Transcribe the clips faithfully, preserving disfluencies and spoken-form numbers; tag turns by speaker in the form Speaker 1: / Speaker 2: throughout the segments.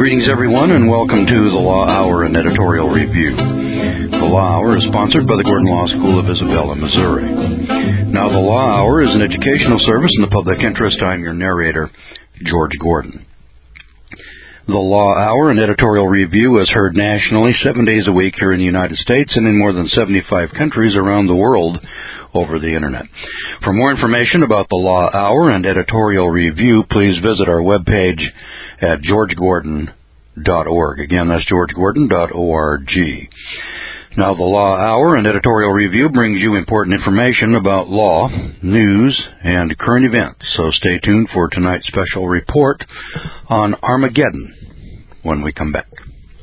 Speaker 1: Greetings, everyone, and welcome to the Law Hour and Editorial Review. The Law Hour is sponsored by the Gordon Law School of Isabella, Missouri. Now, the Law Hour is an educational service in the public interest. I'm your narrator, George Gordon. The Law Hour and Editorial Review is heard nationally seven days a week here in the United States and in more than seventy-five countries around the world over the Internet. For more information about the Law Hour and Editorial Review, please visit our webpage at george gordon dot org. Again, that's george gordon dot org. Now, the Law Hour and Editorial Review brings you important information about law, news, and current events. So stay tuned for tonight's special report on Armageddon when we come back.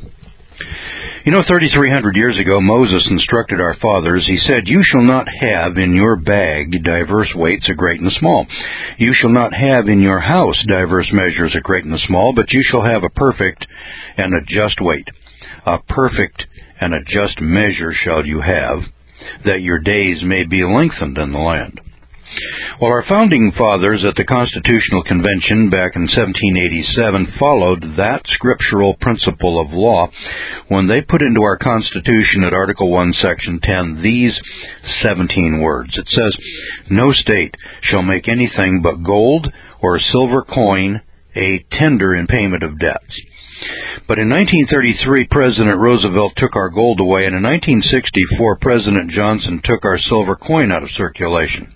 Speaker 1: You know, thirty-three hundred years ago, Moses instructed our fathers. He said, "You shall not have in your bag diverse weights, a great and a small. You shall not have in your house diverse measures, a great and a small, but you shall have a perfect and a just weight. A perfect and a just measure shall you have, that your days may be lengthened in the land." Well, our founding fathers at the Constitutional Convention back in seventeen eighty-seven followed that scriptural principle of law when they put into our Constitution at Article one, Section ten, these seventeen words. It says, "No state shall make anything but gold or silver coin a tender in payment of debts." But in nineteen thirty-three, President Roosevelt took our gold away, and in nineteen sixty-four, President Johnson took our silver coin out of circulation.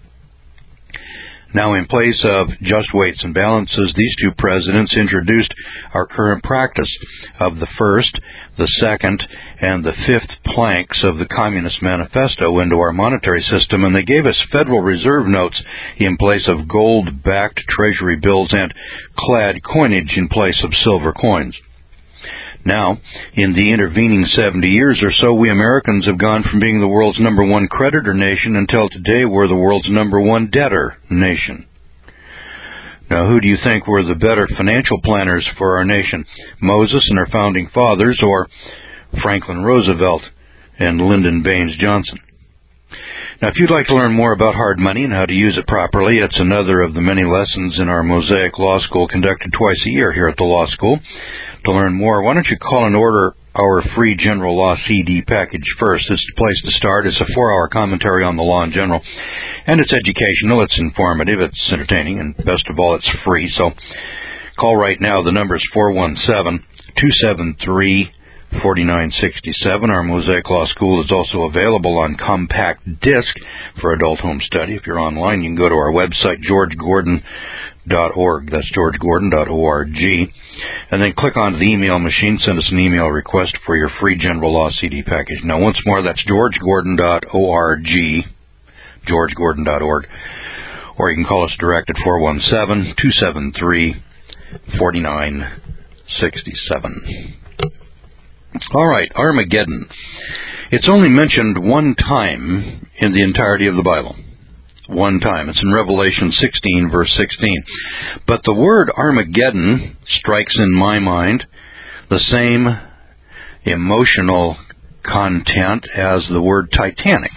Speaker 1: Now, in place of just weights and balances, these two presidents introduced our current practice of the first, the second, and the fifth planks of the Communist Manifesto into our monetary system, and they gave us Federal Reserve notes in place of gold-backed Treasury bills and clad coinage in place of silver coins. Now, in the intervening seventy years or so, we Americans have gone from being the world's number one creditor nation until today we're the world's number one debtor nation. Now, who do you think were the better financial planners for our nation? Moses and our founding fathers, or Franklin Roosevelt and Lyndon Baines Johnson? Now, if you'd like to learn more about hard money and how to use it properly, it's another of the many lessons in our Mosaic Law School conducted twice a year here at the Law School. To learn more, why don't you call and order our free General Law C D package first. It's the place to start. It's a four-hour commentary on the law in general, and it's educational, it's informative, it's entertaining, and best of all, it's free. So call right now. The number is four one seven, two seven three, four nine six seven. Our Mosaic Law School is also available on compact disc for adult home study. If you're online, you can go to our website, george gordon dot org. That's george gordon dot org. And then click on the email machine, send us an email request for your free General Law C D package. Now, once more, that's george gordon dot org, george gordon dot org. Or you can call us direct at four one seven, two seven three, four nine six seven. All right, Armageddon. It's only mentioned one time in the entirety of the Bible. One time. It's in Revelation sixteen, verse sixteen. But the word Armageddon strikes in my mind the same emotional content as the word Titanic.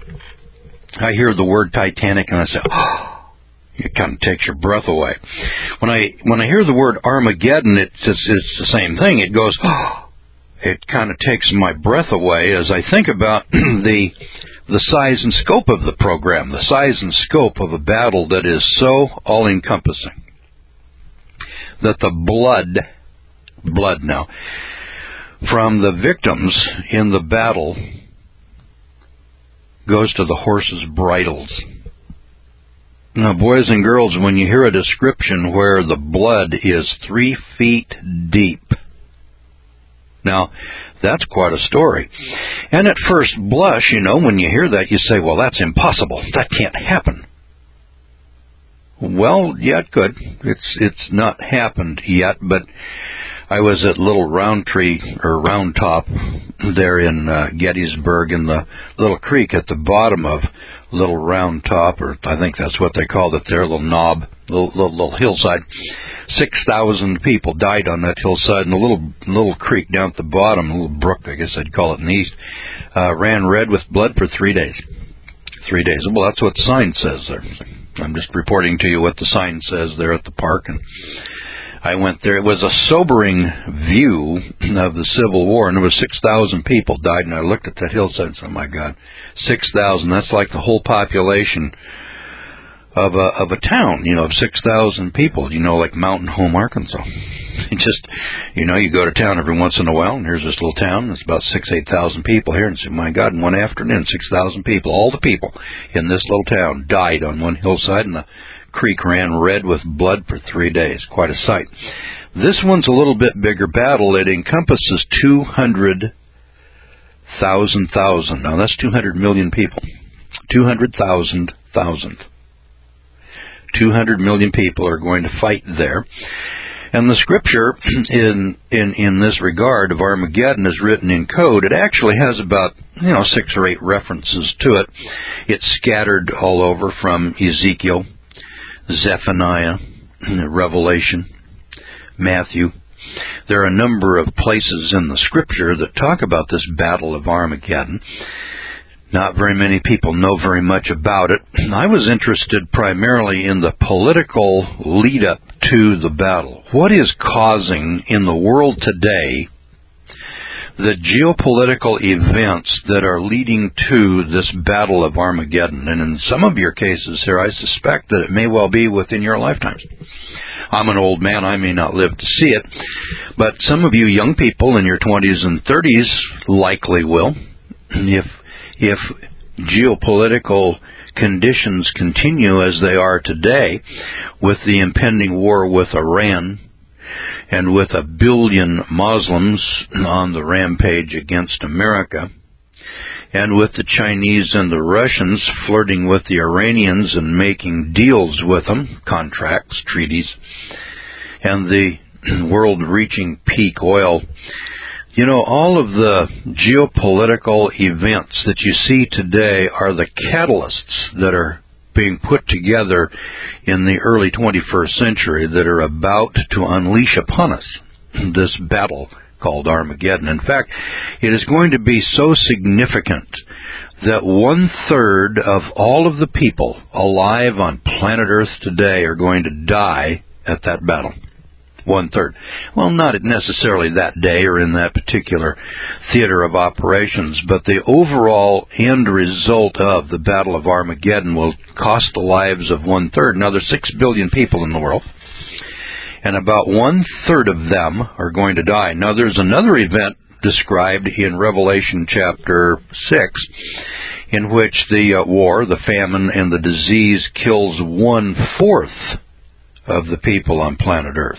Speaker 1: I hear the word Titanic and I say, oh, it kind of takes your breath away. When I when I hear the word Armageddon, it's, it's, it's the same thing. It goes, oh. It kind of takes my breath away as I think about the the size and scope of the program, the size and scope of a battle that is so all-encompassing that the blood, blood now, from the victims in the battle goes to the horses' bridles. Now, boys and girls, when you hear a description where the blood is three feet deep, now, that's quite a story. And at first blush, you know, when you hear that, you say, well, that's impossible. That can't happen. Well, yeah, it could. It's it's not happened yet, but I was at Little Roundtree, or Round Top, there in uh, Gettysburg, in the little creek at the bottom of Little Round Top, or I think that's what they called it there, a little knob, little, little, little hillside. Six thousand people died on that hillside, and the little little creek down at the bottom, a little brook, I guess I'd call it in the east, uh, ran red with blood for three days. Three days. Well, that's what the sign says there. I'm just reporting to you what the sign says there at the park, and I went there. It was a sobering view of the Civil War, and there was six thousand people died, and I looked at that hillside and said, oh, my God, six thousand, that's like the whole population of a, of a town, you know, of six thousand people, you know, like Mountain Home, Arkansas. It just, you know, you go to town every once in a while, and here's this little town, it's about six, eight thousand people here, and say, my God, in one afternoon, six thousand people, all the people in this little town died on one hillside, and the creek ran red with blood for three days. Quite a sight. This one's a little bit bigger battle. It encompasses two hundred thousand thousand. Now, that's two hundred million people. two hundred thousand thousand. two hundred million people are going to fight there. And the scripture in, in, in this regard of Armageddon is written in code. It actually has about, you know, six or eight references to it. It's scattered all over from Ezekiel, Zephaniah, Revelation, Matthew. There are a number of places in the scripture that talk about this battle of Armageddon. Not very many people know very much about it. I was interested primarily in the political lead-up to the battle. What is causing in the world today the geopolitical events that are leading to this battle of Armageddon? And in some of your cases here, I suspect that it may well be within your lifetimes. I'm an old man. I may not live to see it. But some of you young people in your twenties and thirties likely will. If If geopolitical conditions continue as they are today, with the impending war with Iran and with a billion Muslims on the rampage against America, and with the Chinese and the Russians flirting with the Iranians and making deals with them, contracts, treaties, and the world reaching peak oil, you know, all of the geopolitical events that you see today are the catalysts that are being put together in the early twenty-first century that are about to unleash upon us this battle called Armageddon. In fact, it is going to be so significant that one-third of all of the people alive on planet Earth today are going to die at that battle. One-third. Well, not necessarily that day or in that particular theater of operations, but the overall end result of the Battle of Armageddon will cost the lives of one-third. Now, there's six billion people in the world, and about one-third of them are going to die. Now, there's another event described in Revelation chapter six, in which the uh, war, the famine, and the disease kills one-fourth of the people on planet Earth.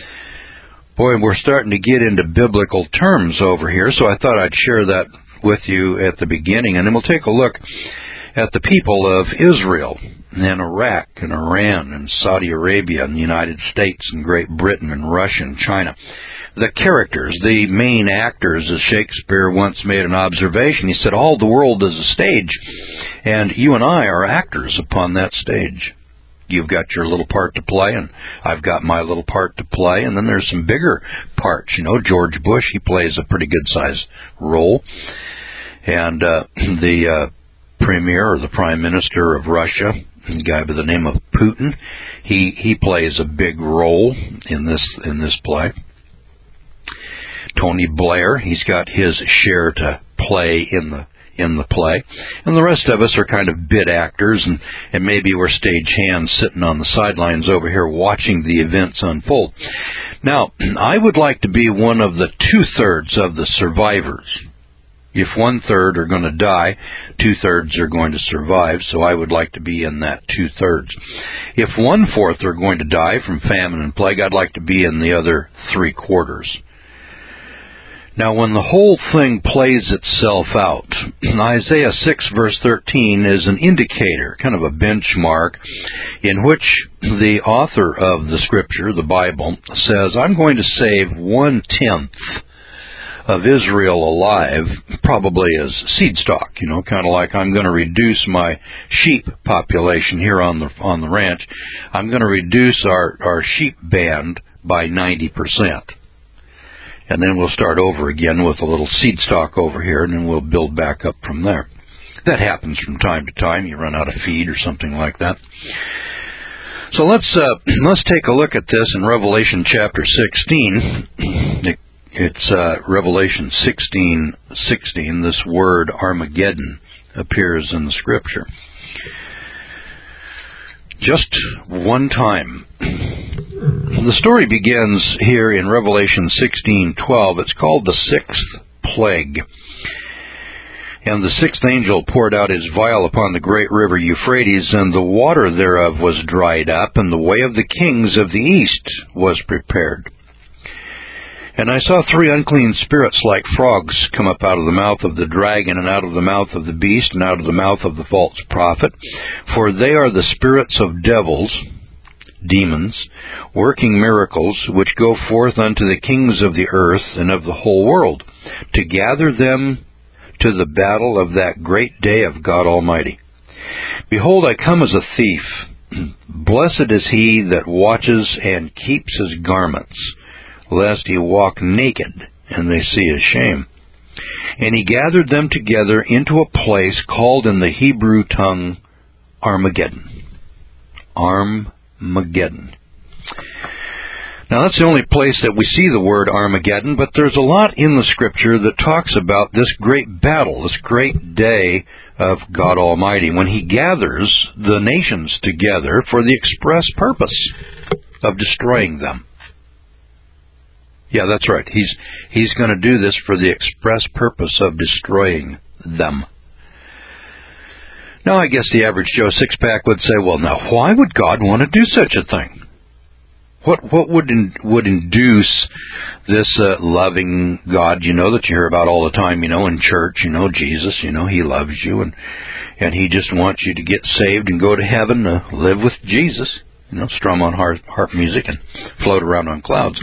Speaker 1: Boy, we're starting to get into biblical terms over here, so I thought I'd share that with you at the beginning. And then we'll take a look at the people of Israel and Iraq and Iran and Saudi Arabia and the United States and Great Britain and Russia and China. The characters, the main actors, as Shakespeare once made an observation. He said, all the world is a stage, and you and I are actors upon that stage. You've got your little part to play, and I've got my little part to play, and then there's some bigger parts. You know, George Bush, he plays a pretty good-sized role. And uh, the uh, premier or the prime minister of Russia, a guy by the name of Putin, he, he plays a big role in this in this play. Tony Blair, he's got his share to play in the in the play, and the rest of us are kind of bit actors, and, and maybe we're stage hands sitting on the sidelines over here watching the events unfold. Now, I would like to be one of the two-thirds of the survivors. If one-third are going to die, two-thirds are going to survive, so I would like to be in that two-thirds. If one-fourth are going to die from famine and plague, I'd like to be in the other three-quarters. Now, when the whole thing plays itself out, Isaiah six, verse thirteen is an indicator, kind of a benchmark, in which the author of the Scripture, the Bible, says, I'm going to save one-tenth of Israel alive, probably as seed stock, you know, kind of like I'm going to reduce my sheep population here on the on the ranch. I'm going to reduce our, our sheep band by ninety percent. And then we'll start over again with a little seed stock over here, and then we'll build back up from there. That happens from time to time. You run out of feed or something like that. So let's uh, let's take a look at this in Revelation chapter sixteen. It, it's uh, Revelation sixteen sixteen. This word Armageddon appears in the Scripture just one time. The story begins here in Revelation sixteen twelve. It's called the sixth plague. And the sixth angel poured out his vial upon the great river Euphrates, and the water thereof was dried up, and the way of the kings of the east was prepared. And I saw three unclean spirits like frogs come up out of the mouth of the dragon, and out of the mouth of the beast, and out of the mouth of the false prophet. For they are the spirits of devils, demons, working miracles, which go forth unto the kings of the earth and of the whole world, to gather them to the battle of that great day of God Almighty. Behold, I come as a thief. Blessed is he that watches and keeps his garments, lest he walk naked, and they see his shame. And he gathered them together into a place called in the Hebrew tongue Armageddon. Armageddon. Now, that's the only place that we see the word Armageddon, but there's a lot in the Scripture that talks about this great battle, this great day of God Almighty, when He gathers the nations together for the express purpose of destroying them. Yeah, that's right. He's He's going to do this for the express purpose of destroying them. Now, I guess the average Joe Six-Pack would say, well, now, why would God want to do such a thing? What what would in, would induce this uh, loving God, you know, that you hear about all the time, you know, in church, you know, Jesus, you know, He loves you, and and He just wants you to get saved and go to heaven, uh, live with Jesus, you know, strum on harp, harp music and float around on clouds.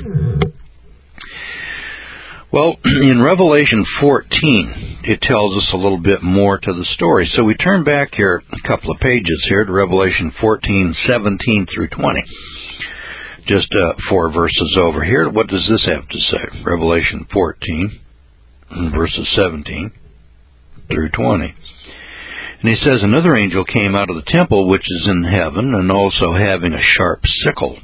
Speaker 1: Well, in Revelation fourteen, it tells us a little bit more to the story. So we turn back here a couple of pages here to Revelation fourteen, seventeen through twenty. Just uh, four verses over here. What does this have to say? Revelation fourteen, verses seventeen through twenty. And he says, another angel came out of the temple which is in heaven, and also having a sharp sickle.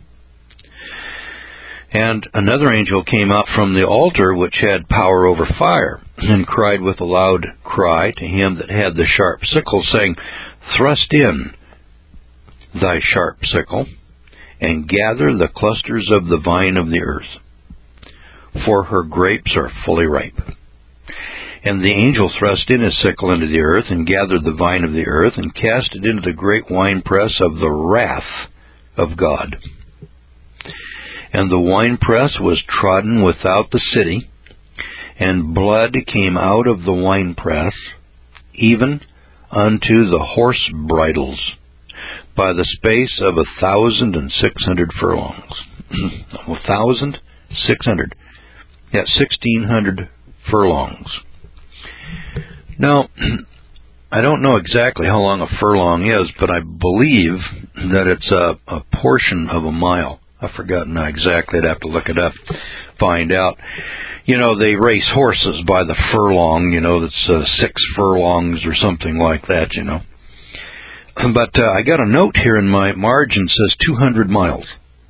Speaker 1: And another angel came out from the altar which had power over fire, and cried with a loud cry to him that had the sharp sickle, saying, Thrust in thy sharp sickle, and gather the clusters of the vine of the earth, for her grapes are fully ripe. And the angel thrust in his sickle into the earth, and gathered the vine of the earth, and cast it into the great winepress of the wrath of God. And the winepress was trodden without the city, and blood came out of the winepress, even unto the horse bridles, by the space of a thousand and six hundred furlongs. A thousand six hundred. Yeah, sixteen hundred furlongs. Now, I don't know exactly how long a furlong is, but I believe that it's a, a portion of a mile. I've forgotten now exactly. I'd have to look it up, find out. You know, they race horses by the furlong, you know, that's uh, six furlongs or something like that, you know. But uh, I got a note here in my margin says two hundred miles.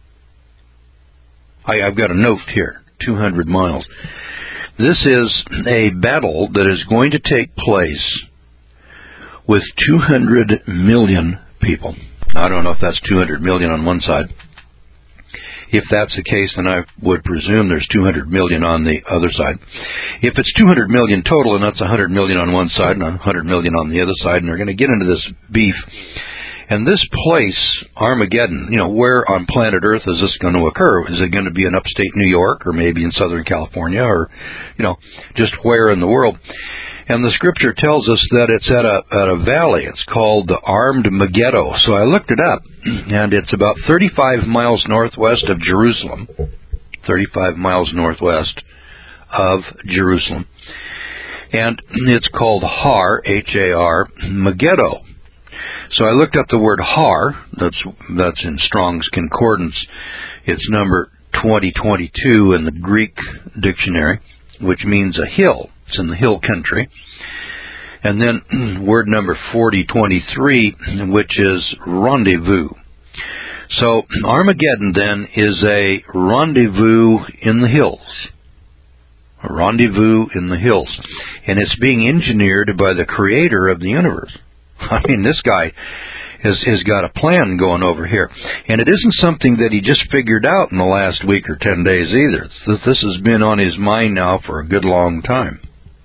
Speaker 1: I, I've got a note here, two hundred miles. This is a battle that is going to take place with two hundred million people. I don't know if that's two hundred million on one side. If that's the case, then I would presume there's two hundred million on the other side. If it's two hundred million total, and that's one hundred million on one side and one hundred million on the other side, and they're going to get into this beef. And this place, Armageddon, you know, where on planet Earth is this going to occur? Is it going to be in upstate New York, or maybe in Southern California, or, you know, just where in the world? And the Scripture tells us that it's at a at a valley. It's called the Armed Megiddo. So I looked it up, and it's about thirty-five miles northwest of Jerusalem. thirty-five miles northwest of Jerusalem. And it's called Har, H A R, Megiddo. So I looked up the word Har. That's that's in Strong's Concordance. It's number twenty twenty-two in the Greek dictionary, which means a hill. It's in the hill country. And then word number forty twenty-three, which is rendezvous. So Armageddon then is a rendezvous in the hills. A rendezvous in the hills. And it's being engineered by the creator of the universe. I mean, this guy has, has got a plan going over here. And it isn't something that he just figured out in the last week or ten days either. This has been on his mind now for a good long time.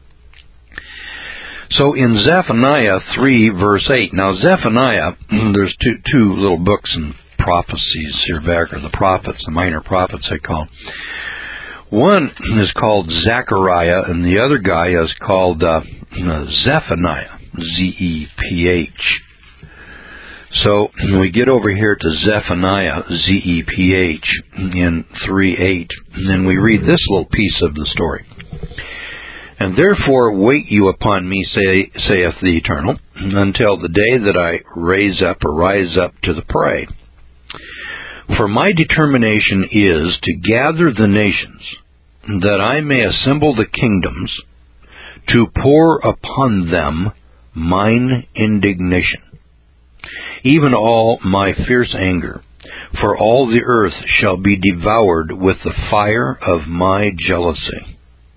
Speaker 1: So in Zephaniah three, verse eight, now Zephaniah, there's two, two little books and prophecies here back, or the prophets, the minor prophets they call them. One is called Zechariah, and the other guy is called uh, Zephaniah, Z E P H. So when we get over here to Zephaniah, Z E P H, in three eight, and then we read this little piece of the story. And therefore wait you upon me, say, saith the Eternal, until the day that I raise up or rise up to the prey. For my determination is to gather the nations, that I may assemble the kingdoms, to pour upon them mine indignation, even all my fierce anger, for all the earth shall be devoured with the fire of my jealousy.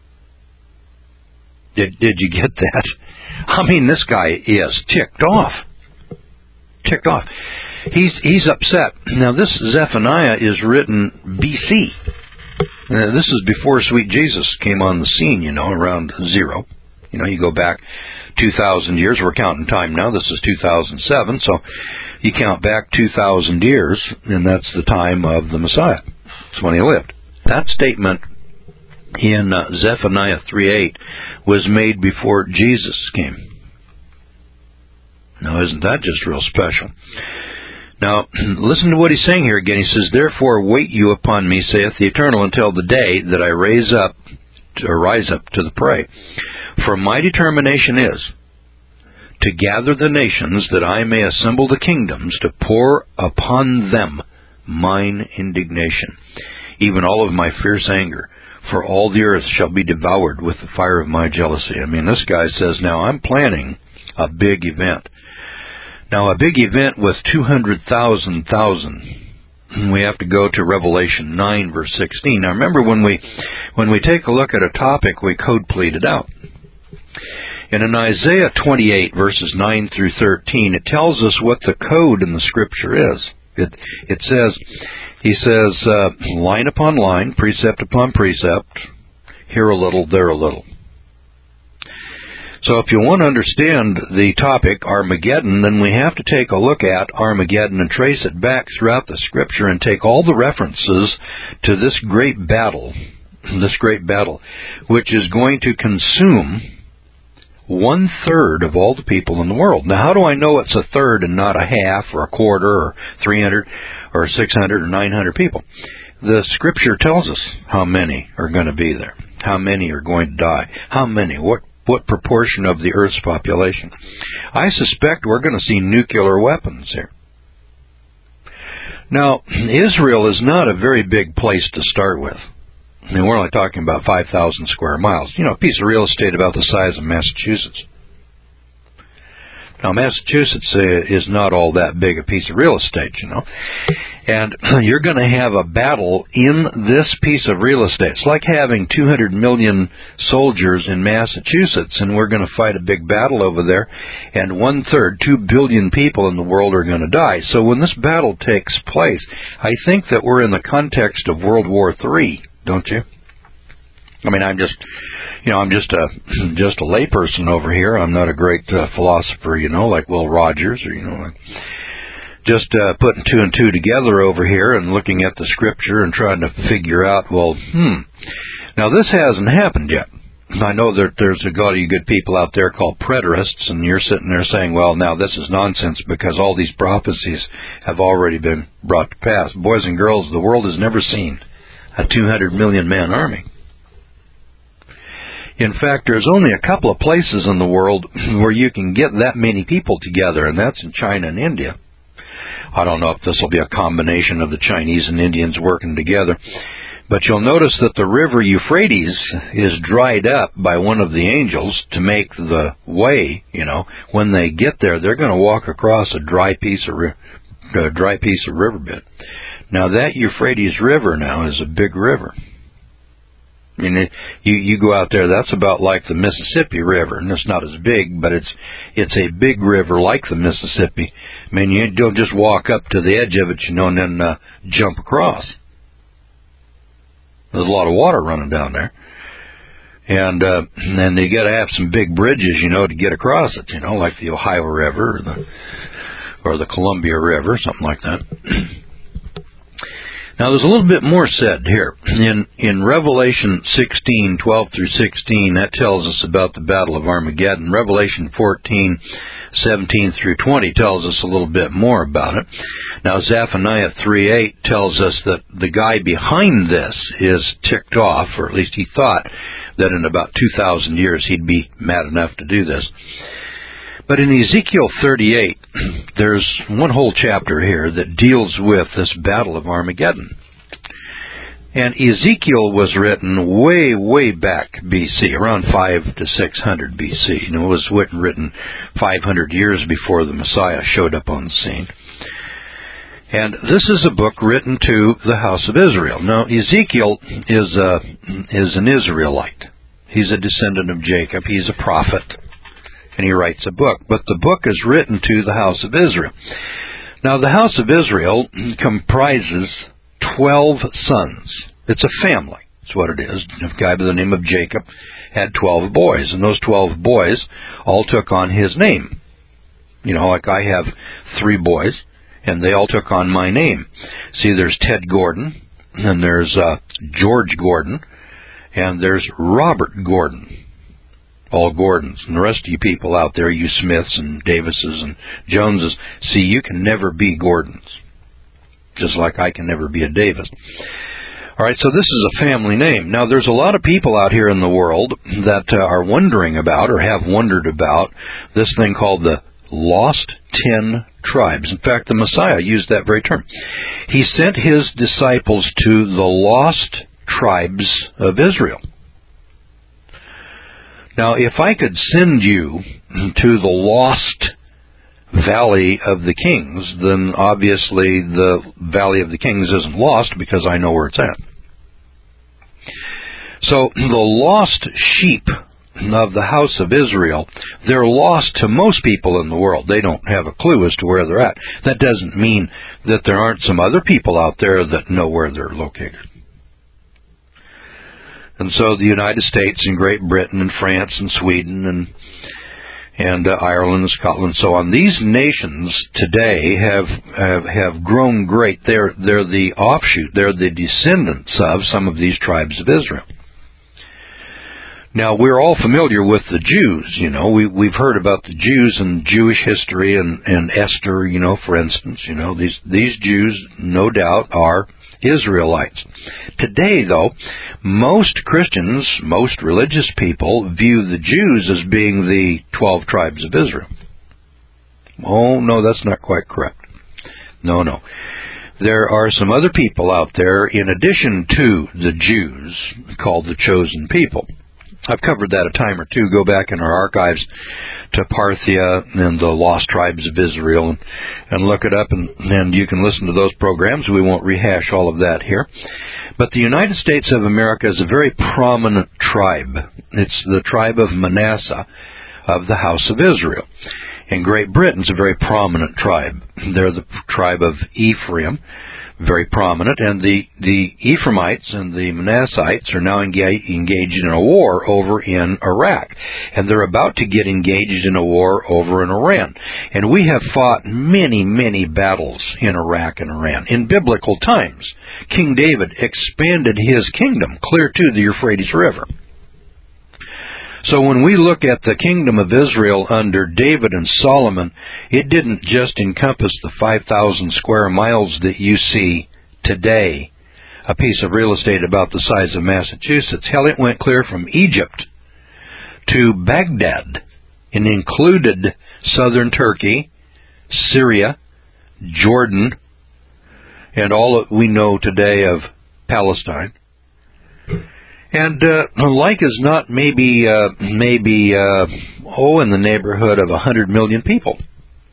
Speaker 1: Did, did you get that? I mean, this guy is ticked off. Ticked off. He's he's upset. Now, this Zephaniah is written B C. Now, this is before sweet Jesus came on the scene, you know, around zero. You know, you go back two thousand years. We're counting time now. This is two thousand seven. So you count back two thousand years, and that's the time of the Messiah. That's when he lived. That statement in uh, Zephaniah three eight was made before Jesus came. Now, isn't that just real special? Now, listen to what he's saying here again. He says, therefore wait you upon me, saith the Eternal, until the day that I raise up, to, or rise up to the prey. For my determination is to gather the nations, that I may assemble the kingdoms, to pour upon them mine indignation, even all of my fierce anger. For all the earth shall be devoured with the fire of my jealousy. I mean, this guy says, now I'm planning a big event. Now, a big event with two hundred thousand thousand. We have to go to Revelation nine, verse sixteen. Now, remember, when we when we take a look at a topic, we code plead it out. And in Isaiah twenty-eight, verses nine through thirteen, it tells us what the code in the Scripture is. It, it says, he says, uh, line upon line, precept upon precept, here a little, there a little. So if you want to understand the topic, Armageddon, then we have to take a look at Armageddon and trace it back throughout the Scripture and take all the references to this great battle, this great battle, which is going to consume one-third of all the people in the world. Now, how do I know it's a third and not a half or a quarter or three hundred or six hundred or nine hundred people? The Scripture tells us how many are going to be there, how many are going to die, how many, what what proportion of the Earth's population. I suspect we're going to see nuclear weapons here. Now, Israel is not a very big place to start with. I mean, we're only talking about five thousand square miles. You know, a piece of real estate about the size of Massachusetts. Now, Massachusetts uh, is not all that big a piece of real estate, you know. And you're going to have a battle in this piece of real estate. It's like having two hundred million soldiers in Massachusetts, and we're going to fight a big battle over there, and one-third, two billion people in the world are going to die. So when this battle takes place, I think that we're in the context of World War Three, don't you? I mean, I'm just, you know, I'm just a just a layperson over here. I'm not a great uh, philosopher, you know, like Will Rogers, or, you know, like just uh, putting two and two together over here and looking at the Scripture and trying to figure out, well, hmm, now this hasn't happened yet. I know that there's a lot of you good people out there called preterists, and you're sitting there saying, well, now this is nonsense because all these prophecies have already been brought to pass. Boys and girls, the world has never seen a two hundred million man army. In fact, there's only a couple of places in the world where you can get that many people together, and that's in China and India. I don't know if this will be a combination of the Chinese and Indians working together, but you'll notice that the river Euphrates is dried up by one of the angels to make the way, you know. When they get there, they're going to walk across a dry piece of, uh, dry piece of riverbed. Now, that Euphrates River now is a big river. I mean, it, you you go out there, that's about like the Mississippi River, and it's not as big, but it's it's a big river like the Mississippi. I mean, you don't just walk up to the edge of it, you know, and then uh, jump across. There's a lot of water running down there, and uh, and you got to have some big bridges, you know, to get across it, you know, like the Ohio River or the or the Columbia River, something like that. Now, there's a little bit more said here. In in Revelation sixteen, twelve through sixteen, that tells us about the Battle of Armageddon. Revelation fourteen, seventeen through twenty tells us a little bit more about it. Now, Zephaniah three eight tells us that the guy behind this is ticked off, or at least he thought that in about two thousand years he'd be mad enough to do this. But in Ezekiel thirty-eight, there's one whole chapter here that deals with this Battle of Armageddon. And Ezekiel was written way, way back B C, around five to six hundred B C. And it was written five hundred years before the Messiah showed up on the scene. And this is a book written to the house of Israel. Now, Ezekiel is, a, is an Israelite. He's a descendant of Jacob. He's a prophet. And he writes a book. But the book is written to the house of Israel. Now, the house of Israel comprises twelve sons. It's a family. That's what it is. A guy by the name of Jacob had twelve boys. And those twelve boys all took on his name. You know, like I have three boys, and they all took on my name. See, there's Ted Gordon, and there's uh, George Gordon, and there's Robert Gordon. All Gordons. And the rest of you people out there, you Smiths and Davises and Joneses, see, you can never be Gordons. Just like I can never be a Davis. All right, so this is a family name. Now, there's a lot of people out here in the world that uh, are wondering about or have wondered about this thing called the Lost Ten Tribes. In fact, the Messiah used that very term. He sent his disciples to the lost tribes of Israel. Now, if I could send you to the lost Valley of the Kings, then obviously the Valley of the Kings isn't lost because I know where it's at. So, the lost sheep of the house of Israel, they're lost to most people in the world. They don't have a clue as to where they're at. That doesn't mean that there aren't some other people out there that know where they're located. And so the United States and Great Britain and France and Sweden and and uh, Ireland and Scotland and so on, these nations today have, have have grown great. They're they're the offshoot. They're the descendants of some of these tribes of Israel. Now, we're all familiar with the Jews, you know. We, we've heard about the Jews and Jewish history and, and Esther, you know, for instance. You know, these, these Jews, no doubt, are Israelites. Today, though, most Christians, most religious people, view the Jews as being the twelve tribes of Israel. Oh, no, that's not quite correct. No, no. There are some other people out there, in addition to the Jews, called the chosen people. I've covered that a time or two. Go back in our archives to Parthia and the Lost Tribes of Israel and, and look it up, and, and you can listen to those programs. We won't rehash all of that here. But the United States of America is a very prominent tribe. It's the tribe of Manasseh of the house of Israel. And Great Britain's a very prominent tribe. They're the tribe of Ephraim, very prominent, and the, the Ephraimites and the Manassites are now engage, engaged in a war over in Iraq, and they're about to get engaged in a war over in Iran. And we have fought many, many battles in Iraq and Iran. In biblical times, King David expanded his kingdom clear to the Euphrates River. So when we look at the kingdom of Israel under David and Solomon, it didn't just encompass the five thousand square miles that you see today, a piece of real estate about the size of Massachusetts. Hell, it went clear from Egypt to Baghdad and included southern Turkey, Syria, Jordan, and all that we know today of Palestine. And uh, like as not, maybe, uh, maybe uh, oh, in the neighborhood of one hundred million people.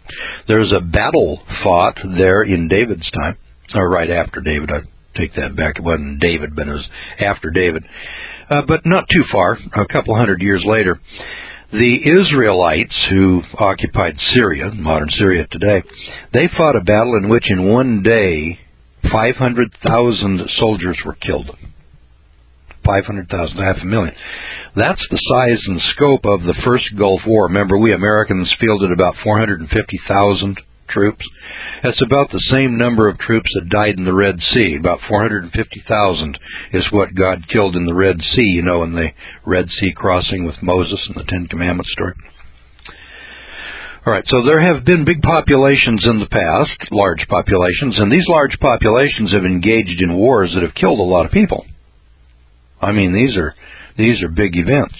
Speaker 1: There's a battle fought there in David's time, or right after David. I take that back. It wasn't David, but it was after David. Uh, but not too far, a couple hundred years later. The Israelites, who occupied Syria, modern Syria today, they fought a battle in which in one day five hundred thousand soldiers were killed. five hundred thousand, half a million. That's the size and scope of the first Gulf War. Remember, we Americans fielded about four hundred fifty thousand troops. That's about the same number of troops that died in the Red Sea. About four hundred fifty thousand is what God killed in the Red Sea, you know, in the Red Sea crossing with Moses and the Ten Commandments story. All right, so there have been big populations in the past, large populations, and these large populations have engaged in wars that have killed a lot of people. I mean, these are these are big events.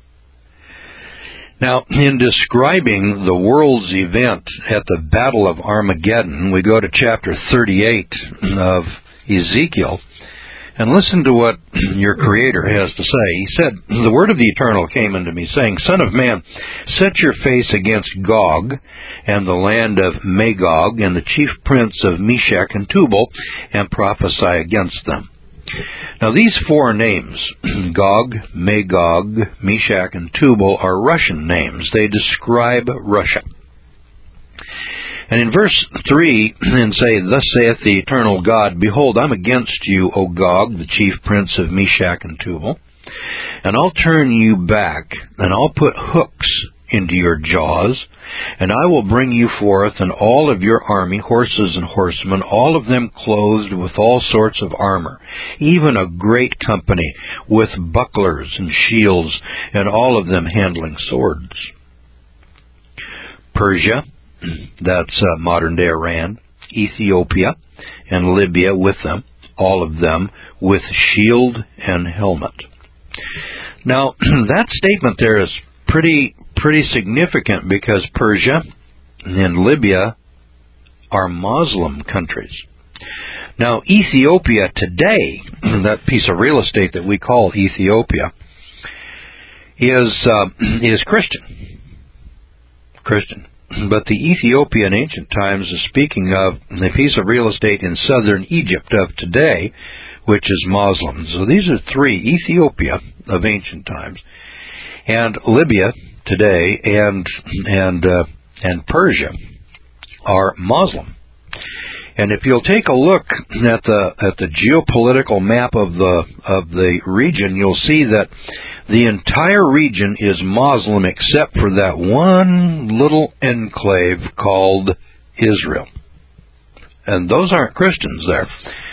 Speaker 1: Now, in describing the world's event at the Battle of Armageddon, we go to chapter thirty-eight of Ezekiel, and listen to what your Creator has to say. He said, "The word of the Eternal came unto me, saying, Son of man, set your face against Gog, and the land of Magog, and the chief prince of Meshech and Tubal, and prophesy against them." Now, these four names, Gog, Magog, Meshech, and Tubal, are Russian names. They describe Russia. And in verse three, and say, "Thus saith the eternal God, Behold, I'm against you, O Gog, the chief prince of Meshech and Tubal, and I'll turn you back, and I'll put hooks into your jaws, and I will bring you forth, and all of your army, horses and horsemen, all of them clothed with all sorts of armor, even a great company with bucklers and shields, and all of them handling swords." Persia, that's uh, modern-day Iran, Ethiopia, and Libya with them, all of them with shield and helmet. Now, that statement there is pretty pretty significant because Persia and Libya are Muslim countries. Now, Ethiopia today, that piece of real estate that we call Ethiopia, is uh, is Christian. Christian. But the Ethiopia in ancient times is speaking of a piece of real estate in southern Egypt of today, which is Muslim. So these are three: Ethiopia of ancient times, and Libya today, and and uh, and Persia are Muslim. And if you'll take a look at the at the geopolitical map of the of the region, you'll see that the entire region is Muslim except for that one little enclave called Israel. And those aren't Christians there.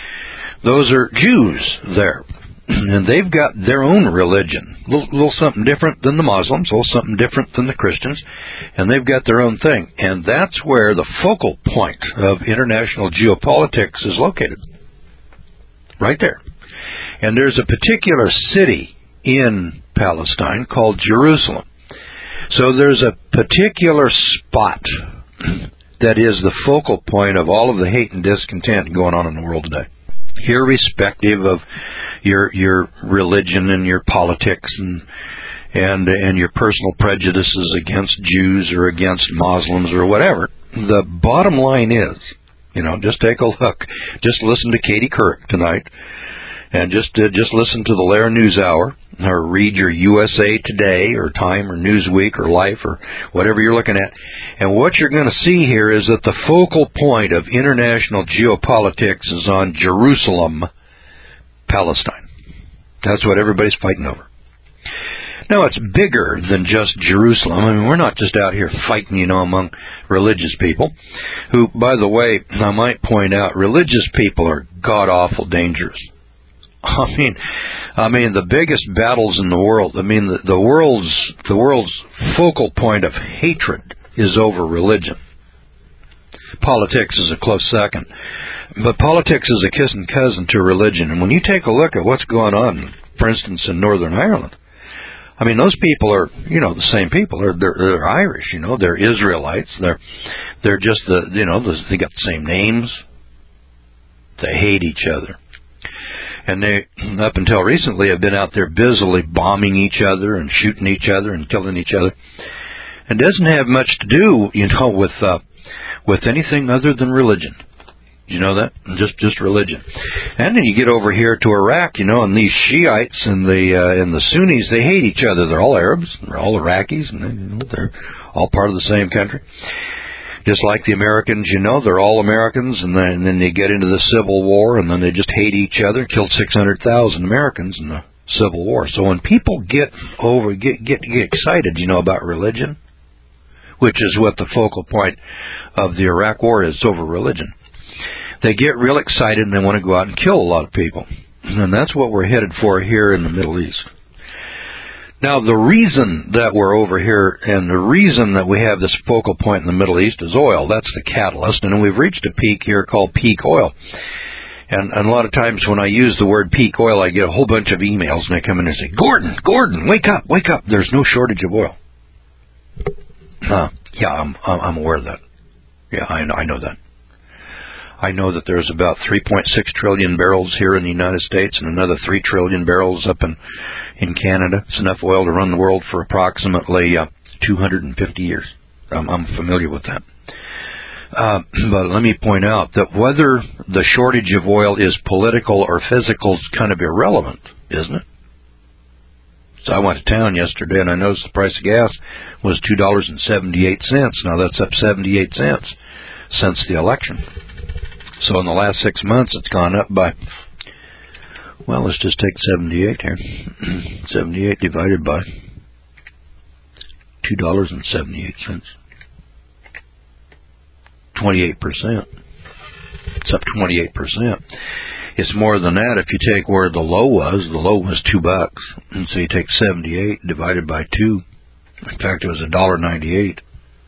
Speaker 1: Those are Jews there. And they've got their own religion, a little, little something different than the Muslims, a little something different than the Christians, and they've got their own thing. And that's where the focal point of international geopolitics is located, right there. And there's a particular city in Palestine called Jerusalem. So there's a particular spot that is the focal point of all of the hate and discontent going on in the world today, irrespective of your your religion and your politics and and and your personal prejudices against Jews or against Muslims or whatever. The bottom line is, you know, just take a look. Just listen to Katie Couric tonight, and just uh, just listen to the Lair News Hour, or read your U S A Today or Time or Newsweek or Life or whatever you're looking at. And what you're going to see here is that the focal point of international geopolitics is on Jerusalem, Palestine. That's what everybody's fighting over. Now, it's bigger than just Jerusalem. I mean, we're not just out here fighting, you know, among religious people, who, by the way, I might point out, religious people are god-awful dangerous. I mean, I mean, the biggest battles in the world, I mean, the, the world's the world's focal point of hatred is over religion. Politics is a close second. But politics is a kissing cousin to religion. And when you take a look at what's going on, for instance, in Northern Ireland, I mean, those people are, you know, the same people. They're, they're, they're Irish, you know. They're Israelites. They're they're just the, you know, they got the same names. They hate each other. And they, up until recently, have been out there busily bombing each other and shooting each other and killing each other. It doesn't have much to do, you know, with uh, with anything other than religion. You know that? Just just religion. And then you get over here to Iraq, you know, and these Shiites and the uh, and the Sunnis, they hate each other. They're all Arabs. They're all Iraqis, and they, you know, they're all part of the same country. Just like the Americans, you know, they're all Americans, and then, and then they get into the Civil War, and then they just hate each other. Killed six hundred thousand Americans in the Civil War. So when people get over get get get excited, you know, about religion, which is what the focal point of the Iraq War is, over religion. They get real excited and they want to go out and kill a lot of people. And that's what we're headed for here in the Middle East. Now, the reason that we're over here and the reason that we have this focal point in the Middle East is oil. That's the catalyst. And we've reached a peak here called peak oil. And, and a lot of times when I use the word peak oil, I get a whole bunch of emails and they come in and say, Gordon, Gordon, wake up, wake up. There's no shortage of oil. Uh, yeah, I'm, I'm aware of that. Yeah, I know, I know that. I know that there's about three point six trillion barrels here in the United States and another three trillion barrels up in, in Canada. It's enough oil to run the world for approximately uh, two hundred fifty years. Um, I'm familiar with that. Uh, but let me point out that whether the shortage of oil is political or physical is kind of irrelevant, isn't it? So I went to town yesterday and I noticed the price of gas was two dollars and seventy-eight cents. Now that's up seventy-eight cents since the election. So in the last six months, it's gone up by, well, let's just take seventy-eight here. seventy-eight divided by two dollars and seventy-eight cents. twenty-eight percent. It's up twenty-eight percent. It's more than that if you take where the low was. The low was two bucks. And so you take seventy-eight divided by two. In fact, it was one dollar ninety-eight.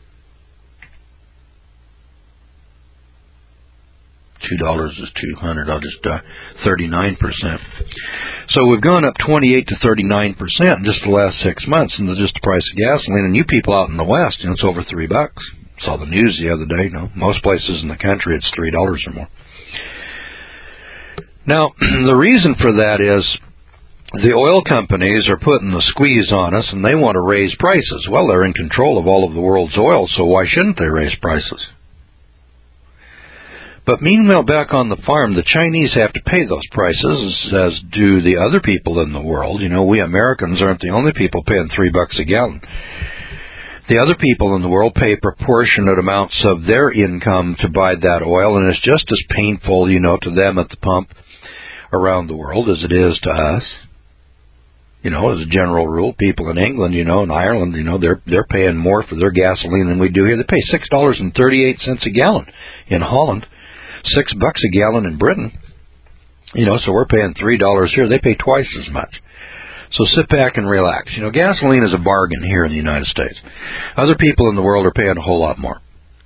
Speaker 1: Two dollars is two hundred. I'll just uh, thirty-nine percent. So we've gone up twenty-eight to thirty-nine percent in just the last six months, and just the price of gasoline. And you people out in the West, you know, it's over three bucks. Saw the news the other day. You know, most places in the country it's three dollars or more. Now the reason for that is the oil companies are putting the squeeze on us, and they want to raise prices. Well, they're in control of all of the world's oil, so why shouldn't they raise prices? But meanwhile, back on the farm, the Chinese have to pay those prices, as do the other people in the world. You know, we Americans aren't the only people paying three bucks a gallon. The other people in the world pay proportionate amounts of their income to buy that oil, and it's just as painful, you know, to them at the pump around the world as it is to us. You know, as a general rule, people in England, you know, and Ireland, you know, they're they're paying more for their gasoline than we do here. They pay six dollars and thirty-eight cents a gallon in Holland. Six bucks a gallon in Britain. You know, so we're paying three dollars here. They pay twice as much. So sit back and relax. You know, gasoline is a bargain here in the United States. Other people in the world are paying a whole lot more.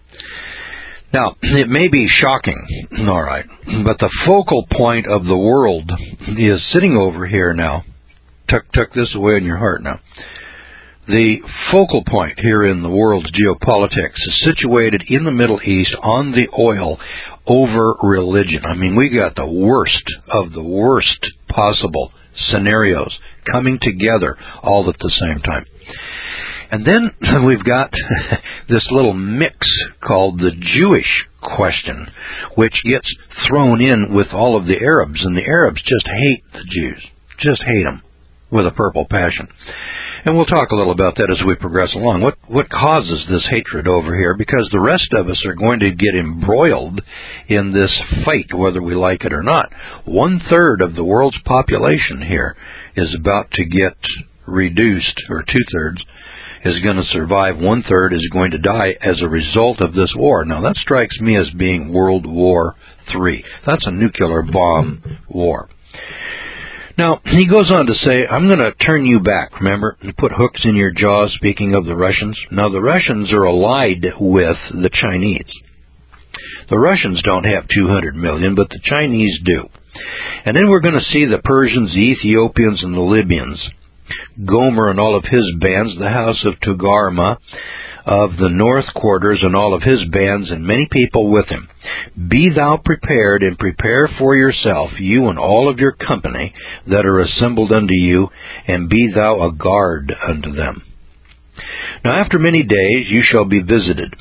Speaker 1: Now, it may be shocking, all right, but the focal point of the world is sitting over here now. Tuck, tuck this away in your heart now. The focal point here in the world's geopolitics is situated in the Middle East on the oil over religion. I mean, we got the worst of the worst possible scenarios coming together all at the same time. And then we've got this little mix called the Jewish question, which gets thrown in with all of the Arabs. And the Arabs just hate the Jews, just hate them with a purple passion. And we'll talk a little about that as we progress along. What what causes this hatred over here? Because the rest of us are going to get embroiled in this fight, whether we like it or not. One-third of the world's population here is about to get reduced, or two-thirds is going to survive. One-third is going to die as a result of this war. Now, that strikes me as being World War Three. That's a nuclear bomb war. Now, he goes on to say, I'm going to turn you back. Remember, you put hooks in your jaws, speaking of the Russians. Now, the Russians are allied with the Chinese. The Russians don't have two hundred million, but the Chinese do. And then we're going to see the Persians, the Ethiopians, and the Libyans. Gomer and all of his bands, the house of Togarmah, of the north quarters, and all of his bands, and many people with him. Be thou prepared, and prepare for yourself, you and all of your company that are assembled unto you, and be thou a guard unto them. Now after many days you shall be visited.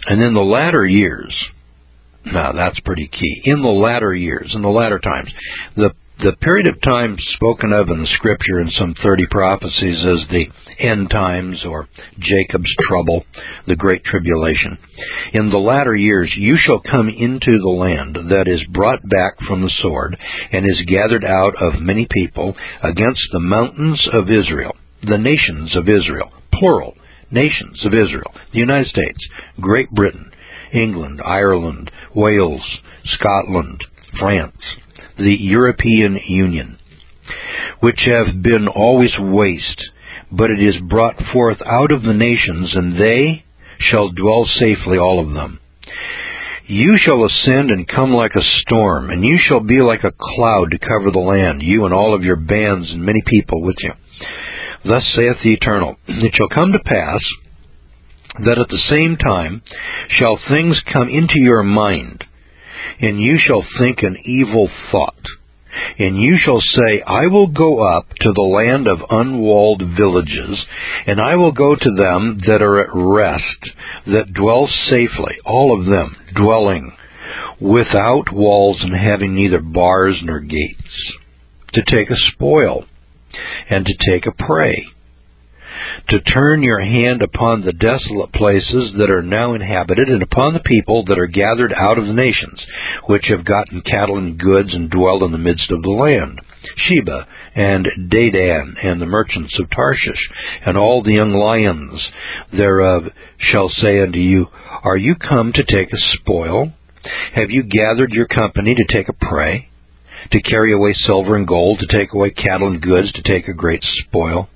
Speaker 1: And in the latter years, now that's pretty key, in the latter years, in the latter times, the The period of time spoken of in the Scripture in some thirty prophecies as the end times or Jacob's trouble, the great tribulation. In the latter years you shall come into the land that is brought back from the sword and is gathered out of many people against the mountains of Israel, the nations of Israel, plural, nations of Israel, the United States, Great Britain, England, Ireland, Wales, Scotland, France, the European Union, which have been always waste, but it is brought forth out of the nations, and they shall dwell safely, all of them. You shall ascend and come like a storm, and you shall be like a cloud to cover the land, you and all of your bands and many people with you. Thus saith the Eternal, it shall come to pass that at the same time shall things come into your mind, and you shall think an evil thought, and you shall say, I will go up to the land of unwalled villages, and I will go to them that are at rest, that dwell safely, all of them dwelling without walls and having neither bars nor gates, to take a spoil, and to take a prey, to turn your hand upon the desolate places that are now inhabited, and upon the people that are gathered out of the nations, which have gotten cattle and goods, and dwell in the midst of the land. Sheba and Dedan, and the merchants of Tarshish, and all the young lions thereof shall say unto you, Are you come to take a spoil? Have you gathered your company to take a prey, to carry away silver and gold, to take away cattle and goods, to take a great spoil?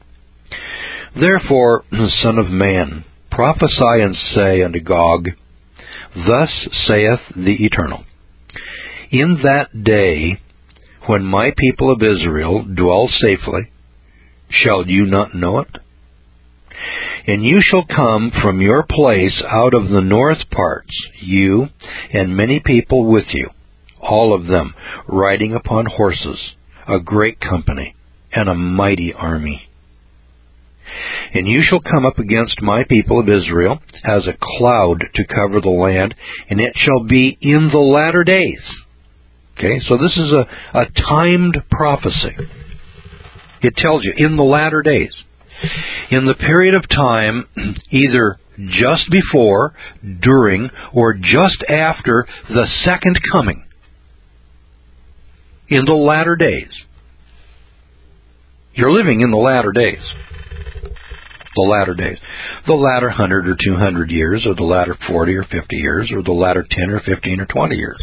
Speaker 1: Therefore, Son of man, prophesy and say unto Gog, Thus saith the Eternal, In that day, when my people of Israel dwell safely, shall you not know it? And you shall come from your place out of the north parts, you and many people with you, all of them riding upon horses, a great company, and a mighty army. And you shall come up against my people of Israel as a cloud to cover the land, and it shall be in the latter days. Okay, so this is a, a timed prophecy. It tells you, in the latter days. In the period of time, either just before, during, or just after the second coming. In the latter days. You're living in the latter days. The latter days. The latter hundred or two hundred years, or the latter forty or fifty years, or the latter ten or fifteen or twenty years.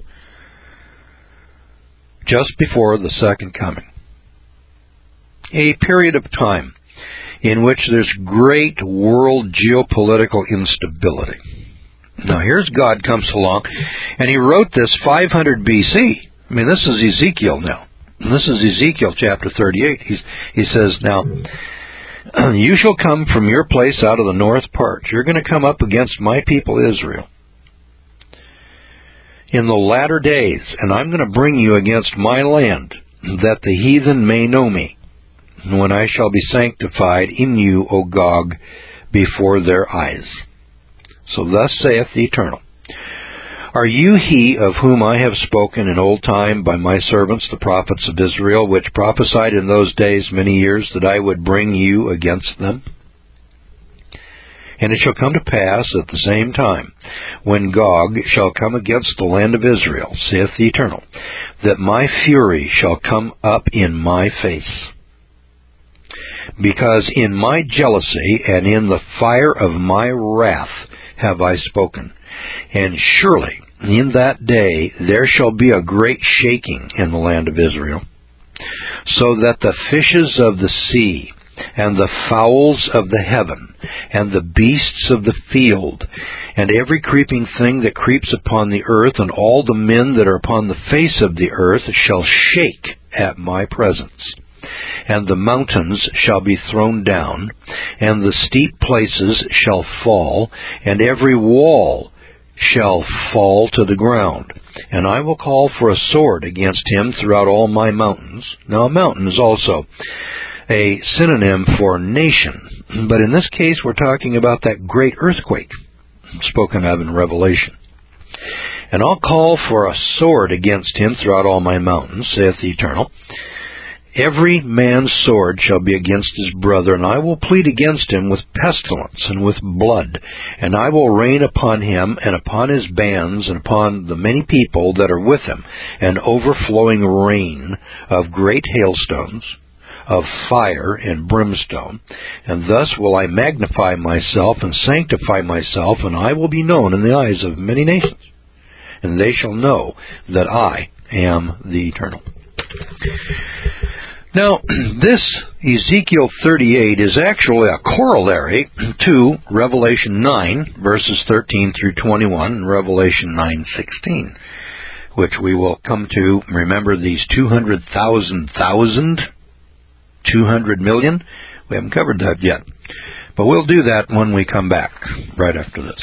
Speaker 1: Just before the second coming. A period of time in which there's great world geopolitical instability. Now here's God comes along, and he wrote this five hundred B C. I mean, this is Ezekiel now. This is Ezekiel chapter thirty-eight. He's, he says, now, you shall come from your place out of the north part. You're going to come up against my people Israel in the latter days, and I'm going to bring you against my land, that the heathen may know me, when I shall be sanctified in you, O Gog, before their eyes. So thus saith the Eternal, Are you he of whom I have spoken in old time by my servants, the prophets of Israel, which prophesied in those days many years that I would bring you against them? And it shall come to pass at the same time, when Gog shall come against the land of Israel, saith the Eternal, that my fury shall come up in my face. Because in my jealousy and in the fire of my wrath have I spoken. And surely in that day there shall be a great shaking in the land of Israel, so that the fishes of the sea, and the fowls of the heaven, and the beasts of the field, and every creeping thing that creeps upon the earth, and all the men that are upon the face of the earth shall shake at my presence. And the mountains shall be thrown down, and the steep places shall fall, and every wall shall fall to the ground. And I will call for a sword against him throughout all my mountains. Now a mountain is also a synonym for nation, but in this case we're talking about that great earthquake spoken of in Revelation. And I'll call for a sword against him throughout all my mountains, saith the Eternal. Every man's sword shall be against his brother, and I will plead against him with pestilence and with blood, and I will rain upon him and upon his bands and upon the many people that are with him an overflowing rain of great hailstones, of fire and brimstone, and thus will I magnify myself and sanctify myself, and I will be known in the eyes of many nations, and they shall know that I am the Eternal. Now, this Ezekiel thirty-eight is actually a corollary to Revelation nine, verses thirteen through twenty-one, and Revelation nine sixteen, which we will come to. Remember these two hundred thousand thousand, two hundred million? We haven't covered that yet. But we'll do that when we come back, right after this.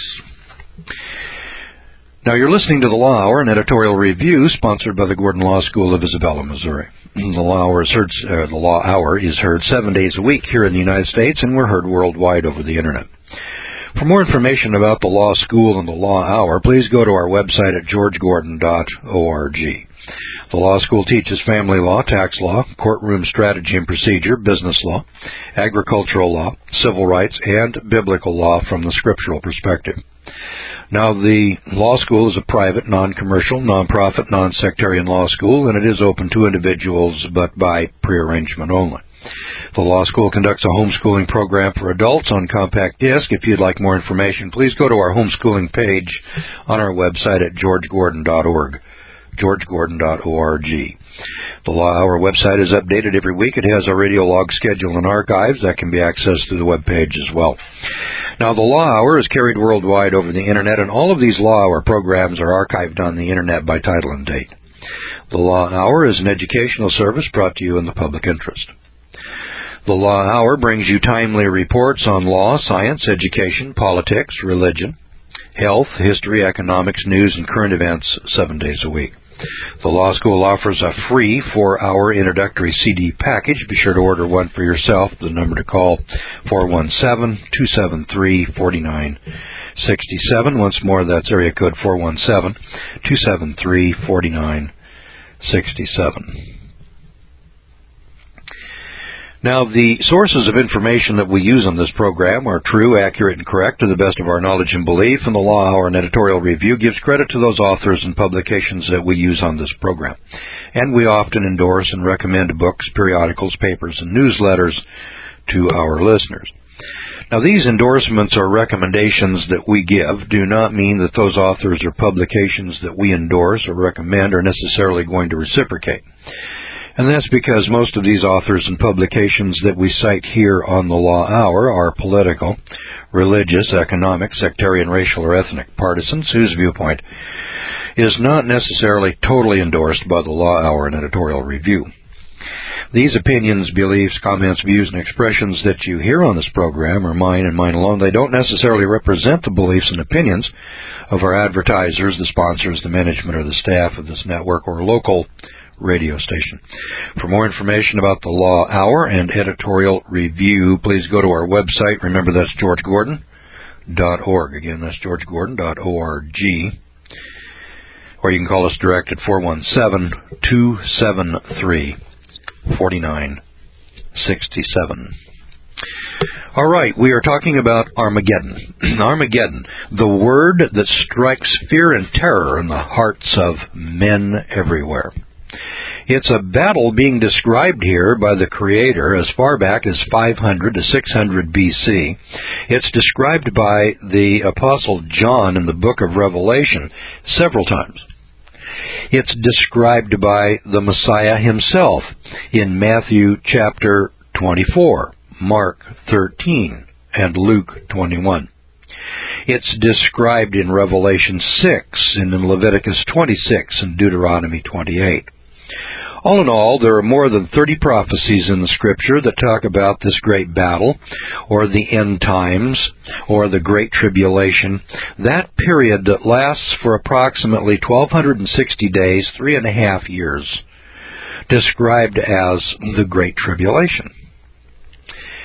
Speaker 1: Now, you're listening to the Law Hour, an editorial review sponsored by the Gordon Law School of Isabella, Missouri. The Law Hour is heard, uh, the Law Hour is heard seven days a week here in the United States, and we're heard worldwide over the Internet. For more information about the Law School and the Law Hour, please go to our website at george gordon dot org. The Law School teaches family law, tax law, courtroom strategy and procedure, business law, agricultural law, civil rights, and biblical law from the scriptural perspective. Now, the law school is a private, non-commercial, non-profit, non-sectarian law school, and it is open to individuals, but by prearrangement only. The law school conducts a homeschooling program for adults on compact disc. If you'd like more information, please go to our homeschooling page on our website at george gordon dot org. george gordon dot org. The Law Hour website is updated every week. It has a radio log schedule and archives that can be accessed through the web page as well. Now, the Law Hour is carried worldwide over the Internet, and all of these Law Hour programs are archived on the Internet by title and date. The Law Hour is an educational service brought to you in the public interest. The Law Hour brings you timely reports on law, science, education, politics, religion, health, history, economics, news, and current events seven days a week. The Law School offers a free four-hour introductory C D package. Be sure to order one for yourself. The number to call, four one seven, two seven three, four nine six seven. Once more, that's area code four one seven, two seven three, four nine six seven. Now, the sources of information that we use on this program are true, accurate, and correct to the best of our knowledge and belief, and the Law Hour and editorial review gives credit to those authors and publications that we use on this program. And we often endorse and recommend books, periodicals, papers, and newsletters to our listeners. Now, these endorsements or recommendations that we give do not mean that those authors or publications that we endorse or recommend are necessarily going to reciprocate. And that's because most of these authors and publications that we cite here on the Law Hour are political, religious, economic, sectarian, racial, or ethnic partisans whose viewpoint is not necessarily totally endorsed by the Law Hour and editorial review. These opinions, beliefs, comments, views, and expressions that you hear on this program are mine and mine alone. They don't necessarily represent the beliefs and opinions of our advertisers, the sponsors, the management, or the staff of this network or local radio station. For more information about the Law Hour and editorial review, please go to our website. Remember, that's george gordon dot org. Again, that's george gordon dot org. Or you can call us direct at four one seven, two seven three, four nine six seven. All right, we are talking about Armageddon. Armageddon, the word that strikes fear and terror in the hearts of men everywhere. It's a battle being described here by the Creator as far back as five hundred to six hundred B C. It's described by the Apostle John in the book of Revelation several times. It's described by the Messiah himself in Matthew chapter twenty-four, Mark thirteen, and Luke twenty-one. It's described in Revelation six, and in Leviticus twenty-six, and Deuteronomy twenty-eight. All in all, there are more than thirty prophecies in the Scripture that talk about this great battle, or the end times, or the Great Tribulation, that period that lasts for approximately twelve sixty days, three and a half years, described as the Great Tribulation.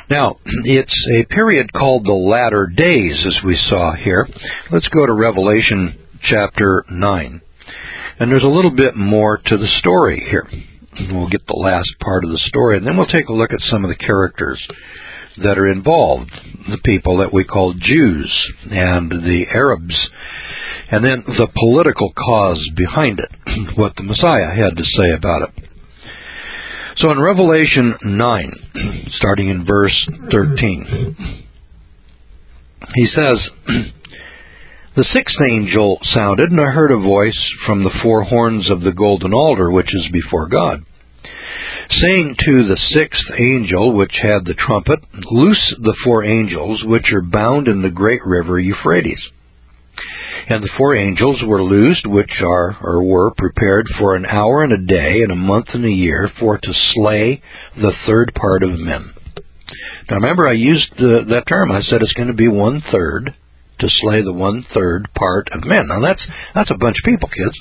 Speaker 1: Now, it's a period called the latter days, as we saw here. Let's go to Revelation chapter nine. And there's a little bit more to the story here. We'll get the last part of the story, and then we'll take a look at some of the characters that are involved, the people that we call Jews and the Arabs, and then the political cause behind it, what the Messiah had to say about it. So in Revelation nine, starting in verse thirteen, he says, "The sixth angel sounded, and I heard a voice from the four horns of the golden altar which is before God, saying to the sixth angel which had the trumpet, Loose the four angels which are bound in the great river Euphrates. And the four angels were loosed, which are or were prepared for an hour and a day and a month and a year, for to slay the third part of men." Now remember, I used the, that term. I said it's going to be one third, to slay the one third part of men. Now that's that's a bunch of people, kids.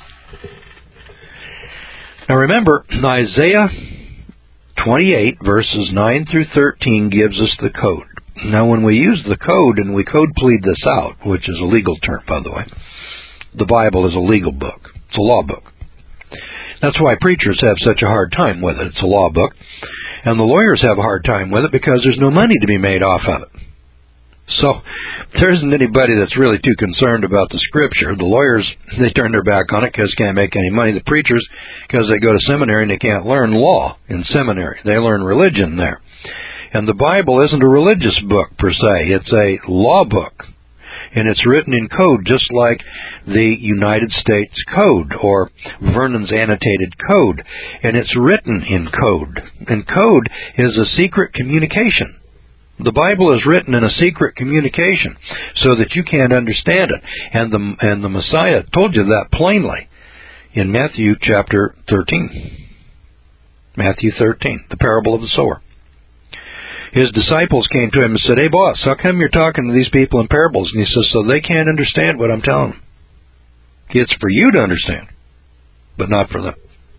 Speaker 1: Now remember, Isaiah twenty-eight, verses nine through thirteen gives us the code. Now when we use the code, and we code plead this out, which is a legal term, by the way, the Bible is a legal book. It's a law book. That's why preachers have such a hard time with it. It's a law book. And the lawyers have a hard time with it because there's no money to be made off of it. So there isn't anybody that's really too concerned about the Scripture. The lawyers, they turn their back on it because they can't make any money. The preachers, because they go to seminary and they can't learn law in seminary. They learn religion there. And the Bible isn't a religious book per se. It's a law book. And it's written in code, just like the United States Code or Vernon's Annotated Code. And it's written in code. And code is a secret communication. The Bible is written in a secret communication so that you can't understand it. And the, and the Messiah told you that plainly in Matthew chapter thirteen. Matthew thirteen, the parable of the sower. His disciples came to him and said, "Hey, boss, how come you're talking to these people in parables?" And he says, "So they can't understand what I'm telling them. It's for you to understand, but not for them."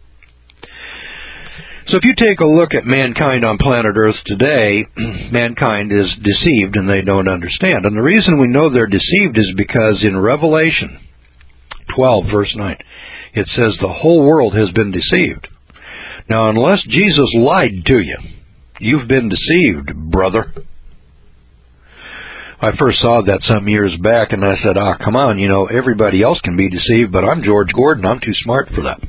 Speaker 1: So if you take a look at mankind on planet Earth today, mankind is deceived and they don't understand. And the reason we know they're deceived is because in Revelation twelve, verse nine, it says the whole world has been deceived. Now, unless Jesus lied to you, you've been deceived, brother. I first saw that some years back, and I said, ah, come on, you know, everybody else can be deceived, but I'm George Gordon. I'm too smart for that.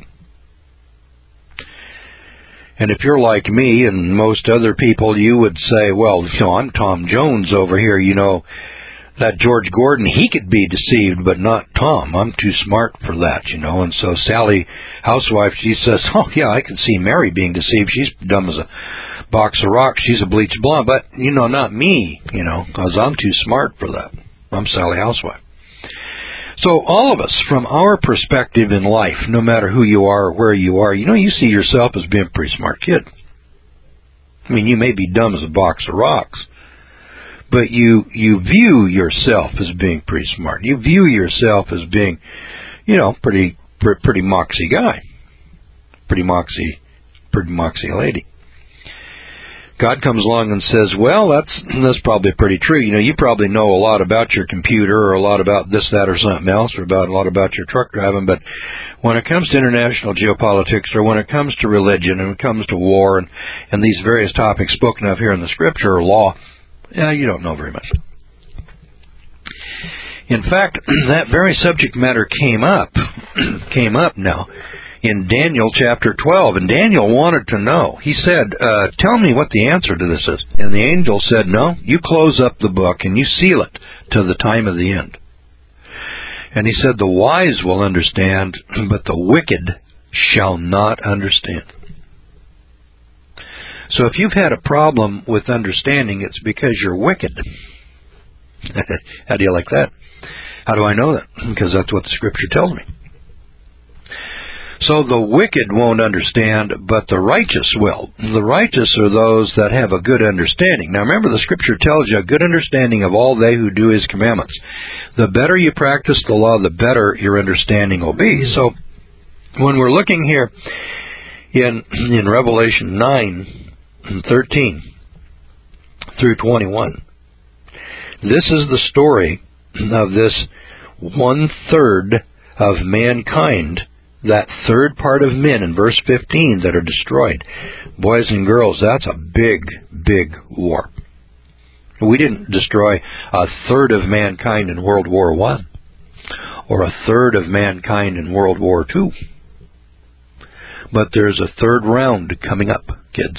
Speaker 1: And if you're like me and most other people, you would say, well, you know, I'm Tom Jones over here, you know, that George Gordon, he could be deceived, but not Tom. I'm too smart for that, you know. And so Sally, housewife, she says, oh, yeah, I can see Mary being deceived. She's dumb as a box of rocks. She's a bleached blonde. But, you know, not me, you know, because I'm too smart for that. I'm Sally, housewife. So all of us, from our perspective in life, no matter who you are or where you are, you know, you see yourself as being a pretty smart kid. I mean, you may be dumb as a box of rocks, but you you view yourself as being pretty smart. You view yourself as being, you know, pretty pretty moxie guy, pretty moxie, pretty moxie lady. God comes along and says, well, that's that's probably pretty true. You know, you probably know a lot about your computer or a lot about this, that, or something else, or about a lot about your truck driving, but when it comes to international geopolitics, or when it comes to religion, and when it comes to war, and, and these various topics spoken of here in the Scripture, or law, yeah, you don't know very much. In fact, that very subject matter came up, came up now, in Daniel chapter twelve, and Daniel wanted to know. He said, uh, tell me what the answer to this is. And the angel said, no, you close up the book and you seal it to the time of the end. And he said, the wise will understand, but the wicked shall not understand. So if you've had a problem with understanding, it's because you're wicked. How do you like that? How do I know that? Because that's what the Scripture tells me. So the wicked won't understand, but the righteous will. The righteous are those that have a good understanding. Now remember, the Scripture tells you a good understanding of all they who do His commandments. The better you practice the law, the better your understanding will be. So when we're looking here in, in Revelation nine and thirteen,
Speaker 2: through twenty-one. This is the story of this one-third of mankind, that third part of men in verse fifteen that are destroyed. Boys and girls, that's a big, big war. We didn't destroy a third of mankind in World War One or a third of mankind in World War Two. But there's a third round coming up, kids.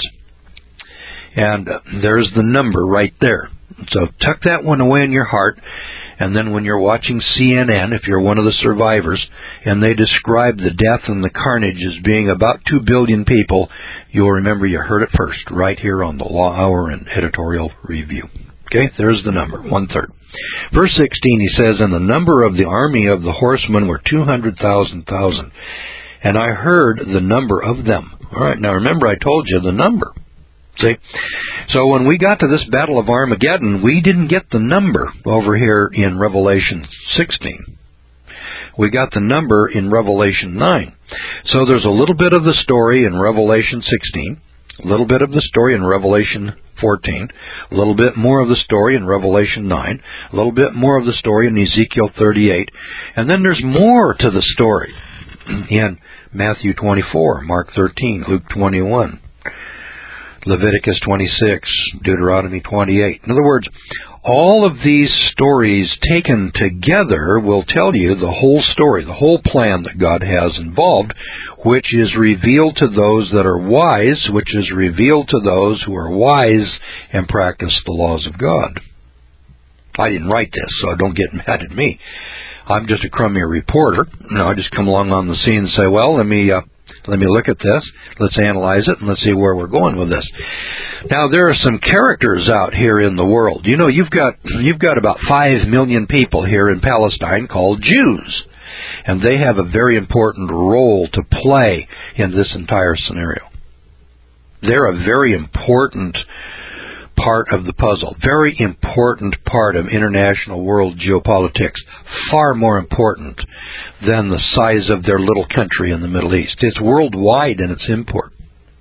Speaker 2: And there's the number right there. So tuck that one away in your heart, and then when you're watching C N N, if you're one of the survivors, and they describe the death and the carnage as being about two billion people, you'll remember you heard it first, right here on the Law Hour and Editorial Review. Okay, there's the number, one-third. Verse sixteen, he says, "And the number of the army of the horsemen were two hundred thousand thousand. And I heard the number of them." All right, now remember I told you the number. See? So when we got to this Battle of Armageddon, we didn't get the number over here in Revelation sixteen. We got the number in Revelation nine. So there's a little bit of the story in Revelation sixteen, a little bit of the story in Revelation fourteen, a little bit more of the story in Revelation nine, a little bit more of the story in Ezekiel thirty-eight, and then there's more to the story in Matthew twenty-four, Mark thirteen, Luke twenty-one, Leviticus twenty-six, Deuteronomy twenty-eight. In other words, all of these stories taken together will tell you the whole story, the whole plan that God has involved, which is revealed to those that are wise, which is revealed to those who are wise and practice the laws of God. I didn't write this, so don't get mad at me. I'm just a crummy reporter. You know, I just come along on the scene and say, well, let me uh, let me look at this, let's analyze it, and let's see where we're going with this. Now, there are some characters out here in the world. You know, you've got you've got about five million people here in Palestine called Jews, and they have a very important role to play in this entire scenario. They're a very important part of the puzzle, very important part of international world geopolitics, far more important than the size of their little country in the Middle East. It's worldwide in its import.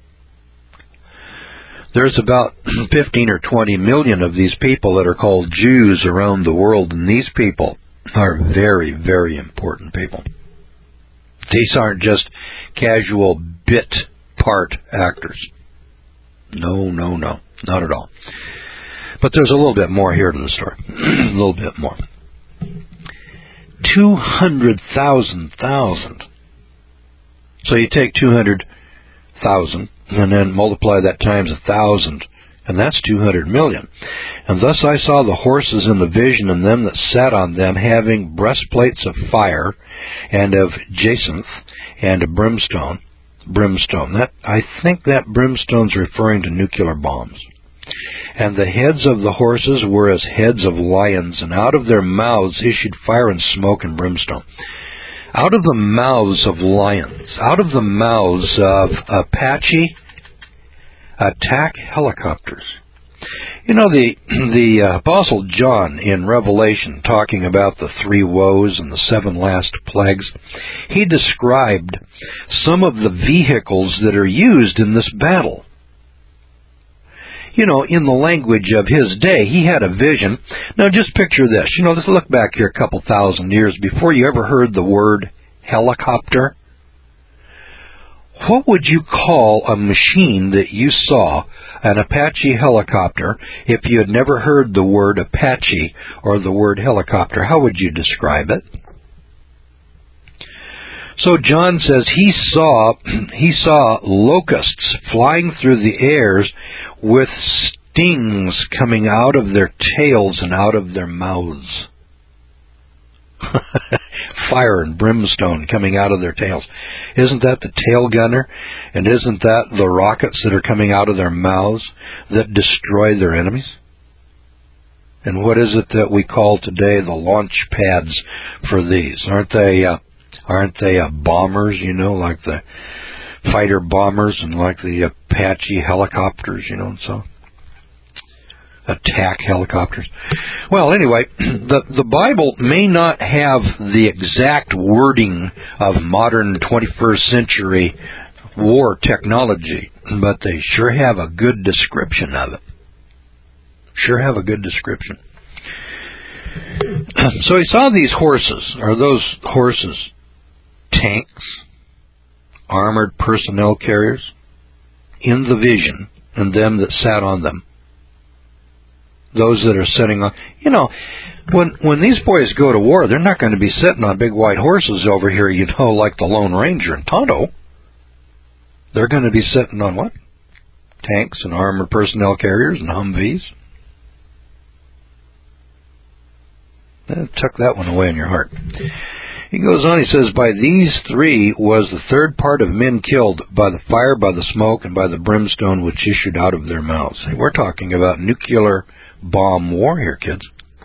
Speaker 2: There's about fifteen or twenty million of these people that are called Jews around the world, and these people are very, very important people. These aren't just casual bit part actors. No, no, no. Not at all. But there's a little bit more here to the story. A little bit more. two hundred thousand thousand. So you take two hundred thousand and then multiply that times one thousand, and that's two hundred million. And thus I saw the horses in the vision, and them that sat on them, having breastplates of fire, and of jacinth, and of brimstone. Brimstone. That I think that brimstone's referring to nuclear bombs. And the heads of the horses were as heads of lions, and out of their mouths issued fire and smoke and brimstone. Out of the mouths of lions, out of the mouths of Apache attack helicopters. You know, the the uh, Apostle John in Revelation, talking about the three woes and the seven last plagues, he described some of the vehicles that are used in this battle. You know, in the language of his day, he had a vision. Now, just picture this. You know, let's look back here a couple thousand years before you ever heard the word helicopter. What would you call a machine that you saw, an Apache helicopter, if you had never heard the word Apache or the word helicopter? How would you describe it? So John says he saw he saw locusts flying through the airs with stings coming out of their tails and out of their mouths. Fire and brimstone coming out of their tails. Isn't that the tail gunner? And isn't that the rockets that are coming out of their mouths that destroy their enemies? And what is it that we call today the launch pads for these? Aren't they uh, aren't they uh, bombers, you know, like the fighter bombers and like the Apache helicopters, you know, and so attack helicopters. Well, anyway, the the Bible may not have the exact wording of modern twenty-first century war technology, but they sure have a good description of it. Sure have a good description. So he saw these horses. Are those horses tanks, armored personnel carriers? In the vision, and them that sat on them. Those that are sitting on, you know, when when these boys go to war, they're not going to be sitting on big white horses over here, you know, like the Lone Ranger and Tonto. They're going to be sitting on what? Tanks and armored personnel carriers and Humvees. Eh, tuck that one away in your heart. He goes on, he says, by these three was the third part of men killed by the fire, by the smoke, and by the brimstone which issued out of their mouths. We're talking about nuclear bomb war here, kids.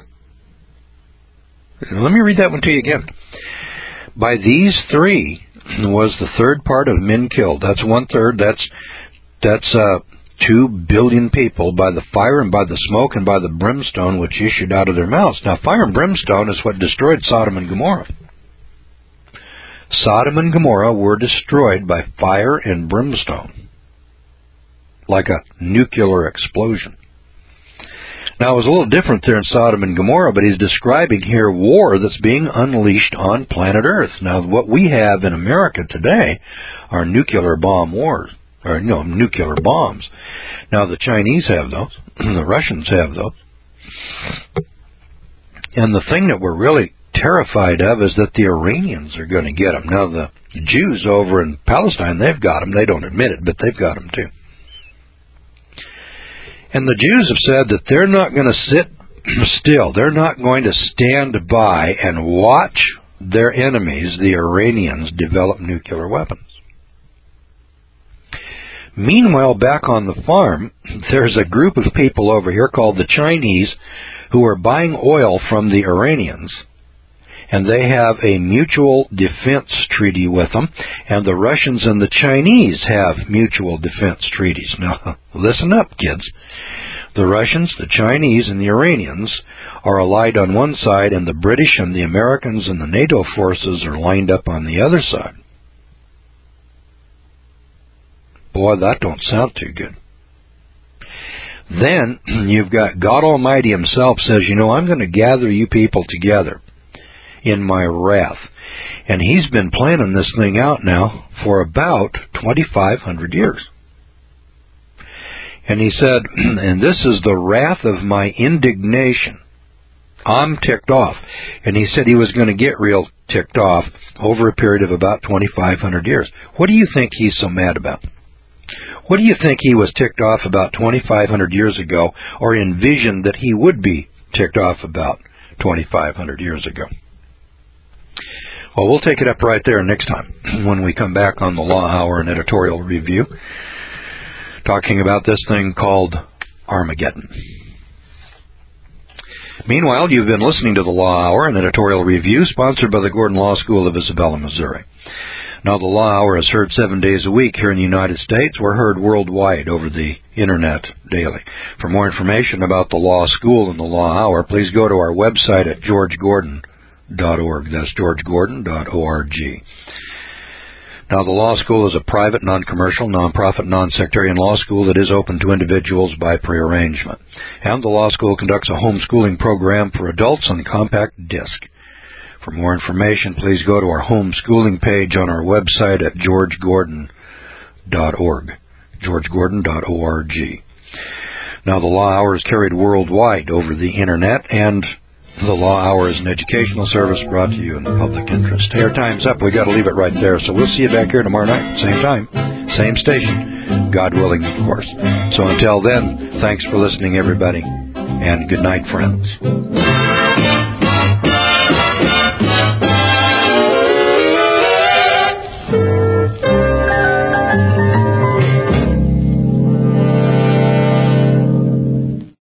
Speaker 2: Let me read that one to you again. By these three was the third part of men killed. That's one third. That's that's uh, two billion people by the fire and by the smoke and by the brimstone which issued out of their mouths. Now, fire and brimstone is what destroyed Sodom and Gomorrah. Sodom and Gomorrah were destroyed by fire and brimstone, like a nuclear explosion. Now, it was a little different there in Sodom and Gomorrah, but he's describing here war that's being unleashed on planet Earth. Now, what we have in America today are nuclear bomb wars, or, you know, nuclear bombs. Now, the Chinese have those. The Russians have those. And the thing that we're really terrified of is that the Iranians are going to get them. Now, the Jews over in Palestine, they've got them. They don't admit it, but they've got them too. And the Jews have said that they're not going to sit still. They're not going to stand by and watch their enemies, the Iranians, develop nuclear weapons. Meanwhile, back on the farm, there's a group of people over here called the Chinese who are buying oil from the Iranians. And they have a mutual defense treaty with them, and the Russians and the Chinese have mutual defense treaties. Now, listen up, kids. The Russians, the Chinese, and the Iranians are allied on one side, and the British and the Americans and the NATO forces are lined up on the other side. Boy, that don't sound too good. Then, you've got God Almighty himself says, you know, I'm going to gather you people together in my wrath. And he's been planning this thing out now for about twenty-five hundred years. And he said, and this is the wrath of my indignation. I'm ticked off. And he said he was going to get real ticked off over a period of about twenty-five hundred years. What do you think he's so mad about? What do you think he was ticked off about twenty-five hundred years ago, or envisioned that he would be ticked off about twenty-five hundred years ago? Well, we'll take it up right there next time when we come back on the Law Hour and Editorial Review, talking about this thing called Armageddon. Meanwhile, you've been listening to the Law Hour and Editorial Review, sponsored by the Gordon Law School of Isabella, Missouri. Now, the Law Hour is heard seven days a week here in the United States. We're heard worldwide over the Internet daily. For more information about the Law School and the Law Hour, please go to our website at george gordon dot org. That's george gordon dot org. Now, the law school is a private, non-commercial, non-profit, non-sectarian law school that is open to individuals by prearrangement. And the law school conducts a homeschooling program for adults on compact disc. For more information, please go to our homeschooling page on our website at george gordon dot org. george gordon dot org. Now, the Law Hour is carried worldwide over the Internet, and the Law Hour is an educational service brought to you in the public interest. Hey, our time's up. We've got to leave it right there. So we'll see you back here tomorrow night, same time, same station, God willing, of course. So until then, thanks for listening, everybody, and good night, friends.